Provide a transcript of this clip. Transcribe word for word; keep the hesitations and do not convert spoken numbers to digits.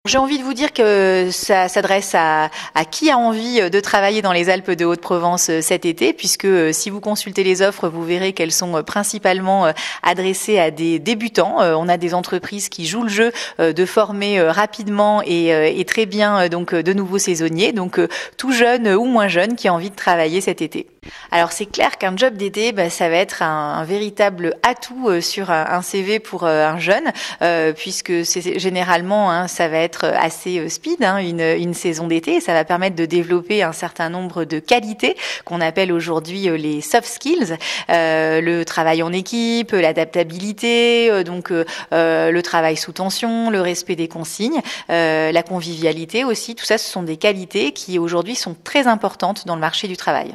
J'ai envie de vous dire que ça s'adresse à, à qui a envie de travailler dans les Alpes de Haute-Provence cet été, puisque si vous consultez les offres, vous verrez qu'elles sont principalement adressées à des débutants. On a des entreprises qui jouent le jeu de former rapidement et, et très bien donc de nouveaux saisonniers, donc tout jeune ou moins jeune qui a envie de travailler cet été. Alors c'est clair qu'un job d'été, bah, ça va être un, un véritable atout sur un, un C V pour un jeune, euh, puisque c'est généralement hein, ça va être assez speed, hein, une, une saison d'été. Ça va permettre de développer un certain nombre de qualités qu'on appelle aujourd'hui les soft skills, euh, le travail en équipe, l'adaptabilité, euh, donc euh, le travail sous tension, le respect des consignes, euh, la convivialité aussi. Tout ça, ce sont des qualités qui aujourd'hui sont très importantes dans le marché du travail.